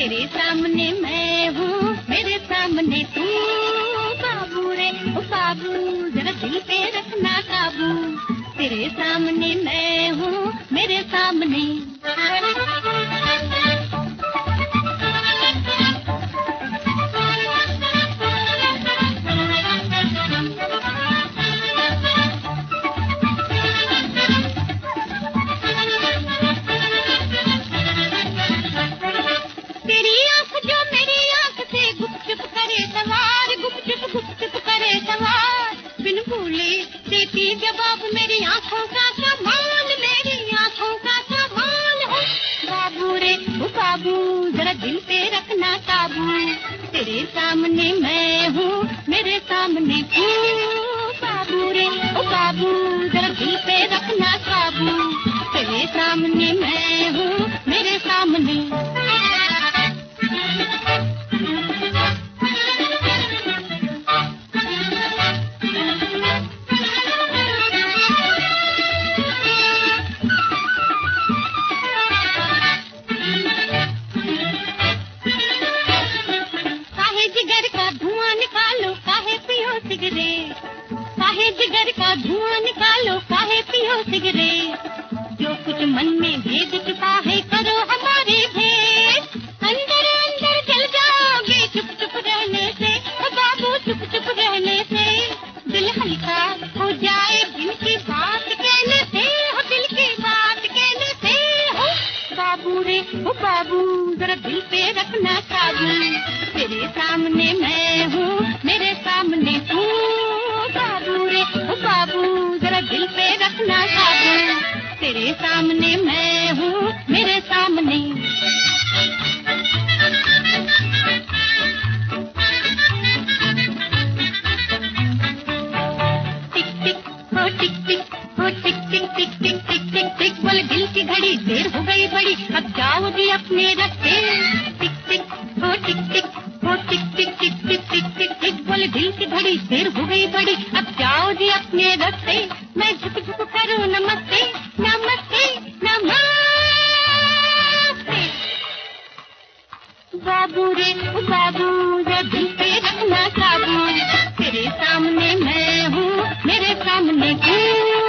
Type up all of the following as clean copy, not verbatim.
तेरे सामने मैं हूँ, मेरे सामने तू। बाबू रे ओ बाबू, जरा दिल पे रखना काबू। तेरे सामने मैं हूँ, मेरे सामने। तेरी आँख जो मेरी आँख से गुपचुप करे सवार, गुपचुप करे सवार। बिन भूले देती जवाब, मेरी आँखों का कमाल, मेरी आँखों का कमाल हो। बाबू रे ओ बाबू, जरा दिल पे रखना काबू। तेरे सामने मैं हूँ, मेरे सामने तू। बाबू रे ओ बाबू, जरा दिल पे रखना काबू। तेरे सामने मैं हूँ, मेरे सामने। जिगर का धुआं निकालो, काहे पियो सिगरेट। काहे जिगर का धुआं निकालो, काहे पियो सिगरेट। जो कुछ मन में भेद छुपा है, करो हमारी भेंट। अंदर अंदर जल जाओगे चुप चुप रहने से, बाबू चुप चुप रहने से। दिल हल्का हो जाए दिल की बात कहने से, हो दिल की बात कहने से हो। बाबू रे ओ बाबू, जरा दिल पे रखना काबू। तेरे सामने मैं हूँ, मेरे सामने तू। बाबू रे ओ बाबू, जरा दिल पे रखना काबू। तेरे सामने मैं हूँ, मेरे सामने। टिक टिक हो टिक टिक हो टिक टिक टिक टिक टिक टिक टिक। बोले दिल की घड़ी देर हो गई बड़ी, अब जाओ जी अपने रास्ते। टिक टिक हो टिक टिक हो टिक टिक टिक टिक टिक टिक टिक। बोले दिल की घड़ी देर हो गई बड़ी, अब जाओ जी अपने रास्ते। मैं झुक झुक करूँ नमस्ते, नमस्ते नमस्ते। बाबू रे ओ बाबू, जरा दिल पे रखना काबू। तेरे सामने मैं हूँ, मेरे सामने तू।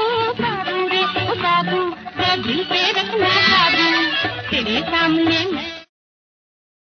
बाबू रे ओ बाबू, जरा दिल पे रखना काबू। तेरे सामने मैं